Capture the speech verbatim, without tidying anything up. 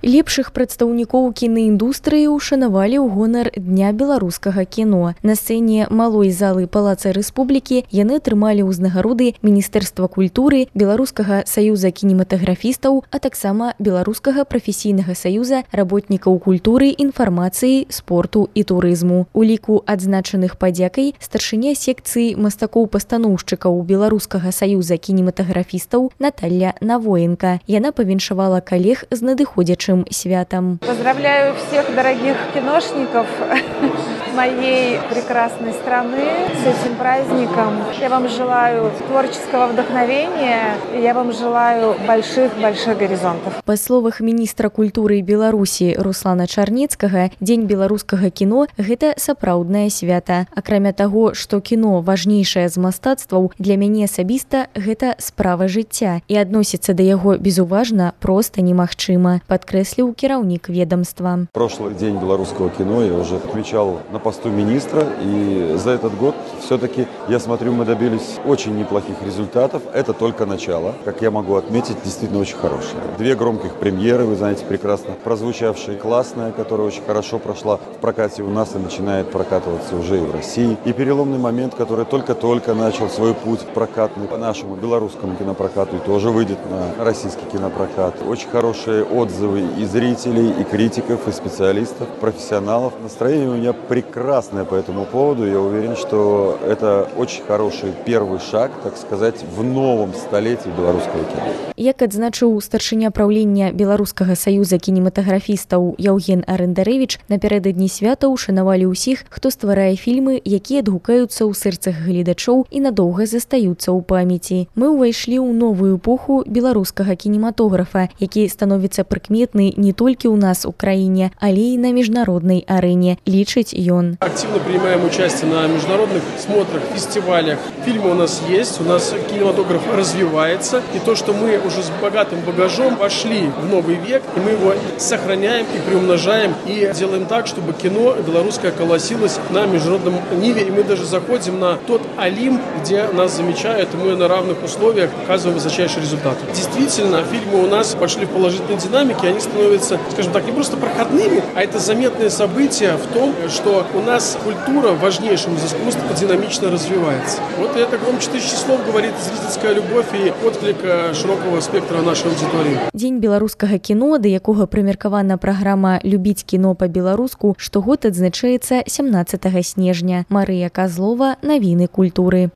Лепшых прадстаўнікоў кінаіндустрыі ўшанавалі ў гонар Дня беларускага кіно. На сцэне малой залы Палаца Рэспублікі яны атрымалі ўзнагароды Міністэрства культуры, Беларускага саюза кінематаграфістаў, а таксама Беларускага прафесійнага саюза работнікаў культуры, інфармацыі, спорту і турызму. У ліку адзначаных падзякай старшыня секцыі мастакоў-пастаноўшчыкаў Беларускага саюза кінематаграфістаў Наталья Навоенко. Яна павіншавала калег з надыходзячым святом. Поздравляю всех дорогих киношников моей прекрасной страны с этим праздником. Я вам желаю творческого вдохновения, и я вам желаю больших-больших горизонтов. Па словах міністра культуры Беларусі Руслана Чарнецкага, Дзень беларускага кіно – гэта сапраўднае свята. Акрамя таго, што кіно важнейшае з мастацтваў, для мяне асабіста гэта справа жыцця, і адносіцца да яго безуважна проста немагчыма, падкрэсліў кіраўнік ведомства. Прошлый день белорусского кино я уже отмечал на посту министра, и за этот год все-таки, я смотрю, мы добились очень неплохих результатов. Это только начало. Как я могу отметить, действительно очень хорошее. Две громких премьеры, вы знаете, прекрасно прозвучавшие, классная, которая очень хорошо прошла в прокате у нас и начинает прокатываться уже и в России. И переломный момент, который только-только начал свой путь прокатный по нашему белорусскому кинопрокату и тоже выйдет на российский кинопрокат. Очень хорошие отзывы и зрителей, и критиков, и специалистов, профессионалов. Настроение у меня прекрасное по этому поводу. Я уверен, что это очень хороший первый шаг, так сказать, в новом столетии белорусского кино. Як адзначыў старшыня праўлення Беларускага саюза кінематаграфістаў Яўген Арэндарэвіч, напярэдадні свята ўшанавалі ўсіх, хто стварае фільмы, якія адгукаюцца ў сэрцах гледачоў і надоўга застаюцца ў памяці. Мы ўвайшлі ў новую эпоху беларускага кінематографа, які становіцца прыкметны не толькі ў нас у краіне, але і на міжнароднай арэне, лічыць ён. Активно принимаем участие на международных смотрах, фестивалях. Фильмы у нас есть, у нас кинематограф развивается. И то, что мы уже с богатым багажом вошли в новый век, и мы его сохраняем и приумножаем, и делаем так, чтобы кино белорусское колосилось на международном ниве. И мы даже заходим на тот Олимп, где нас замечают, и мы на равных условиях оказываем высочайший результат. Действительно, фильмы у нас пошли в положительной динамике, они становятся, скажем так, не просто проходными, а это заметное событие в том, что у нас культура, важнейшая из искусств, динамично развивается. Вот это громче тысячи слов говорит зрительская любовь и отклик широкого спектра нашей аудитории. Дзень беларускага кіно, да якога прымеркавана праграма «Любіць кіно па-беларуску», штогод адзначаецца сямнаццатага снежня. Марыя Казлова, навіны культуры.